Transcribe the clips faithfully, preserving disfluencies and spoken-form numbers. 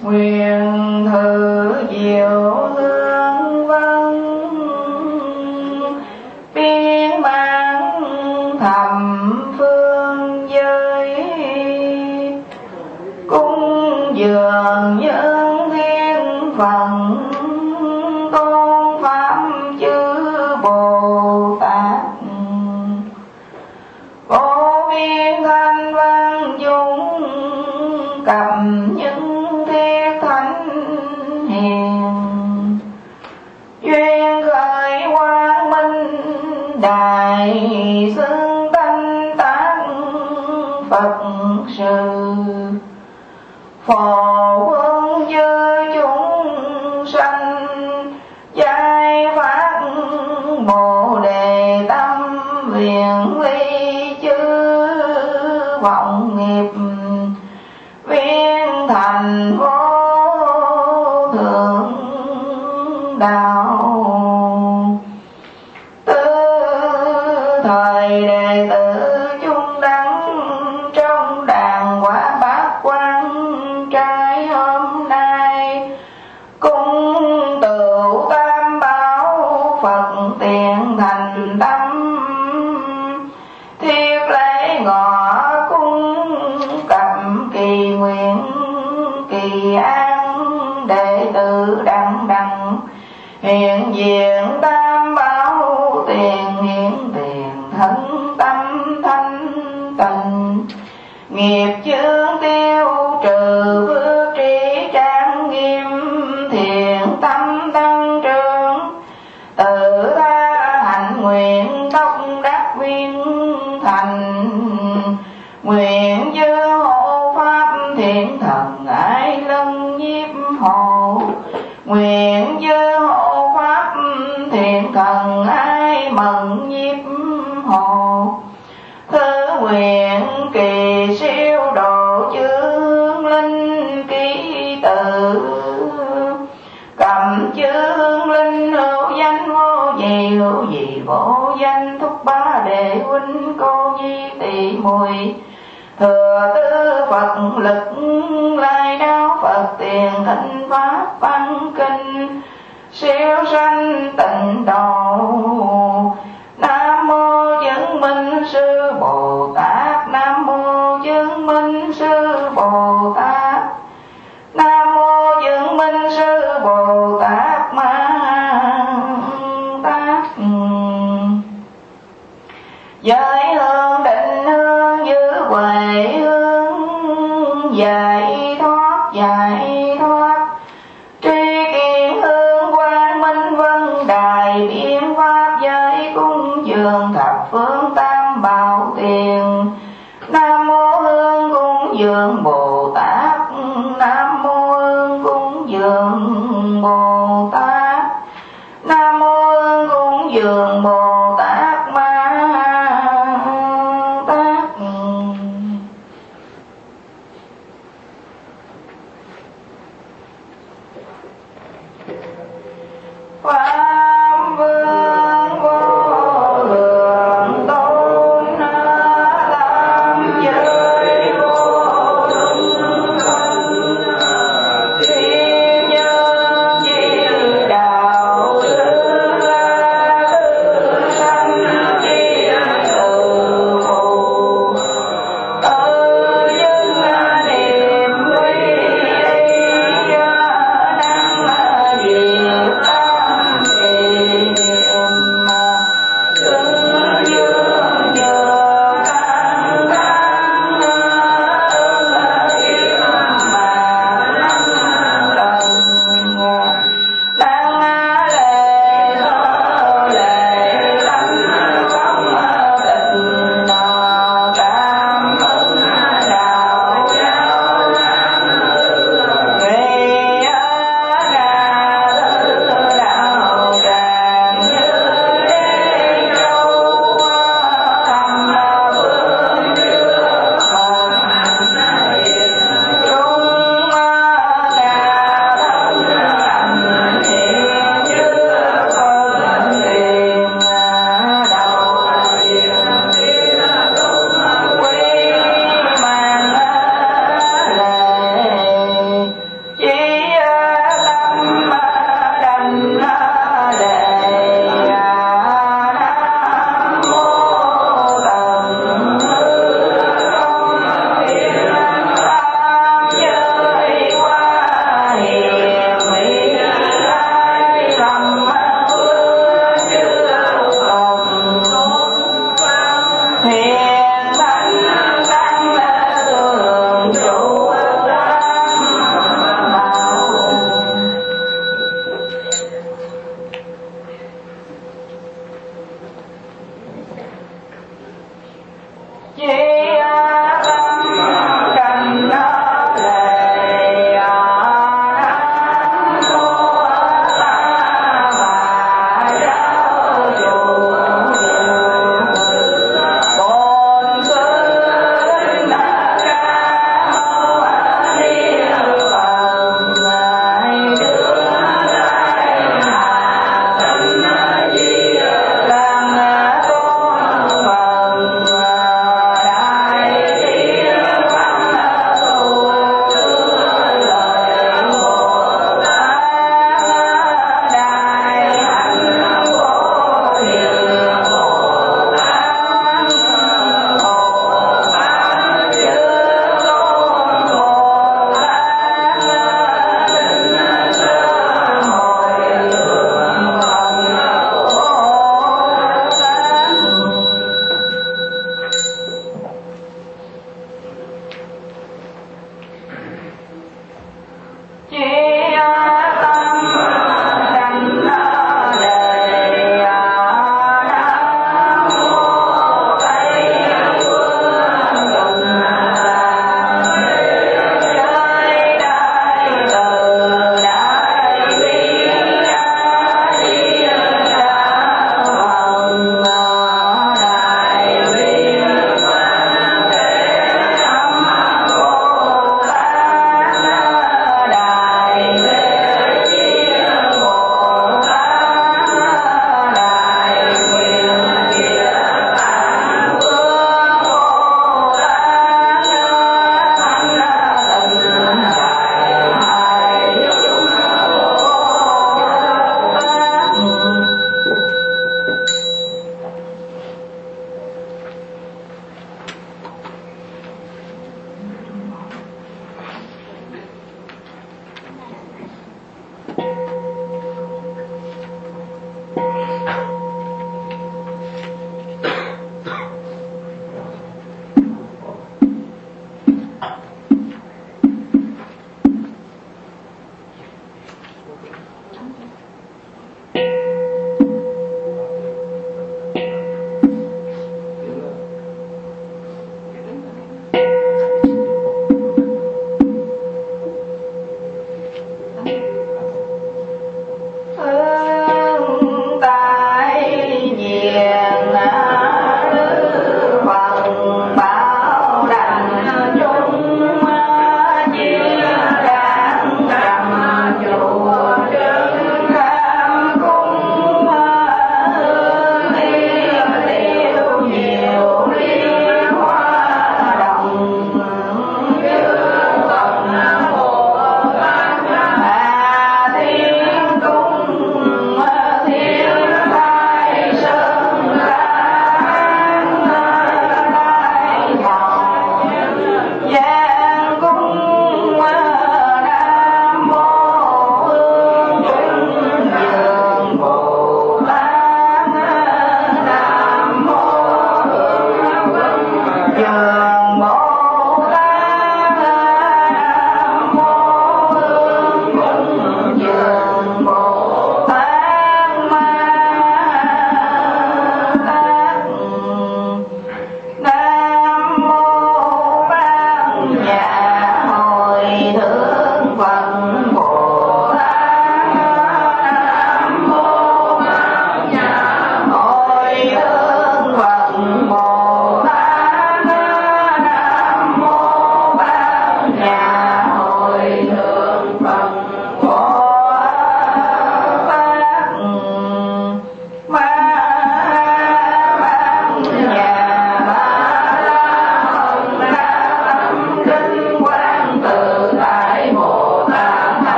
nguyện thử diệu hương vân, biên mãn thầm phương giới, cung dường nhân thiên phần, tôn pháp chư Bồ Tát. Vô biên thanh văn chúng cầm những thiết thánh hiền, duyên khởi quang minh đại xưng thanh tác Phật sự. Phổ quân chư chúng sanh giai phát Bồ đề tâm, viễn ly chư vọng nghiệp, viên thành vô thượng đạo. Tư thời đệ tử chung đắng, trong đàn quả bát quan trai hôm nay, cung tựu tam bảo Phật tiền thành tâm, thiết lễ ngọ cung cập kỳ nguyện, kỳ an đệ tử đặng đặng, hiện diện tam bảo tiền hiển tiền, thân tâm thanh tịnh, nghiệp chướng tiêu trừ, phước trí trang nghiêm, thiện tâm tăng trưởng, tự tha hạnh nguyện tốc đắc viên thành. Nguyện chư hộ pháp thiện thần ái lân nhiếp hộ, nguyện chư hộ pháp thiện thần ái mừng nhiếp hộ. Thứ nguyện kỳ siêu độ chướng linh ký tự, cầm chướng linh hữu danh vô gì, hữu gì vô danh, thúc bá đệ huynh cô nhi tỷ muội. Thừa tư Phật lực lai đáo Phật tiền, thịnh pháp văn kinh siêu sanh tịnh độ. Nam mô chứng minh sư Bồ Tát, nam mô chứng minh sư Bồ Tát, nam mô chứng minh sư Bồ Tát Ma Tát. Giới hương định hương như huệ hương, giải thoát giải thoát, tri kiến hương quang minh vân đài, biến pháp giới cung dường thập phương tam bảo tiền. Nam mô hương cung dường Bồ Tát, nam mô hương cung dường Bồ Tát, nam mô hương cung dường Bồ Tát Ma Tát. Pháp vương vô lượng tôn, làm giới vô lượng thanh, thiên nhân chi đạo sư,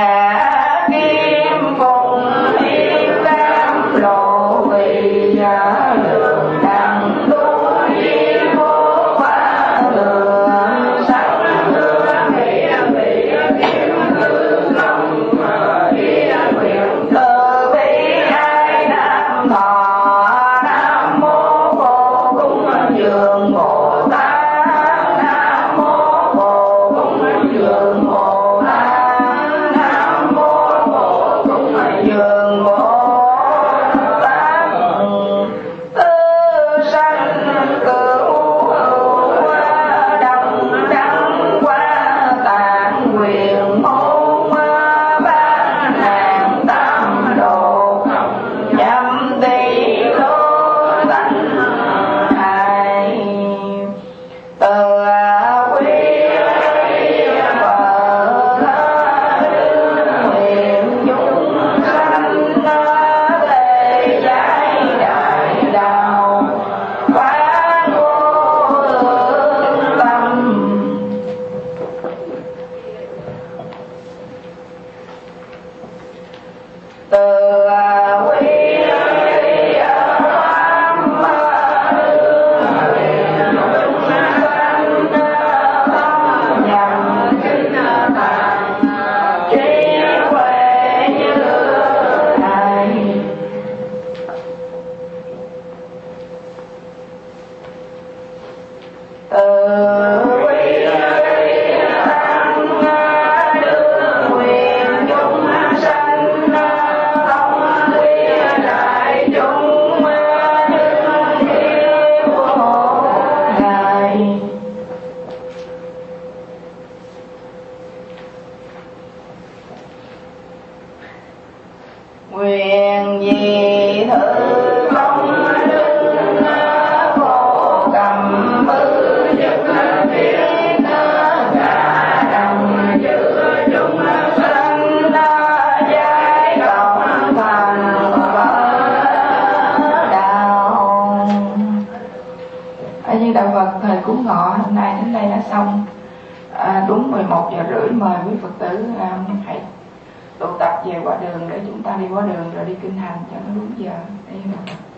ngã kim phụng hiên cam lộ vì đường đặng tu di vô phá đường sắc hương mỹ mỹ kim hương long địa nguyện từ bi ai nam thọ nam mô vô cung dường bồ tát nam mô vô cung dường bồ tát nam mô vô cung dường bồ tát tư sanh cửu đồng đăng qua tạng quyền môn ban hàng tam đồ nhâm tỳ lô tánh hài từ quý vợ nguyện chúng sanh tề giải đại đạo phá vô lượng tâm từ quý nguyện gì thứ công đức vô cầm bư chức thiết cả đồng chữ chúng sanh giải cộng thành đạo. A Di Đà Phật. Thời cúng ngọ hôm nay đến đây đã xong. À, đúng mười một giờ rưỡi mời quý Phật tử à, hãy tụ tập về quả đường để chúng ta đi quả đường rồi đi kinh hành cho nó đúng giờ. Đây là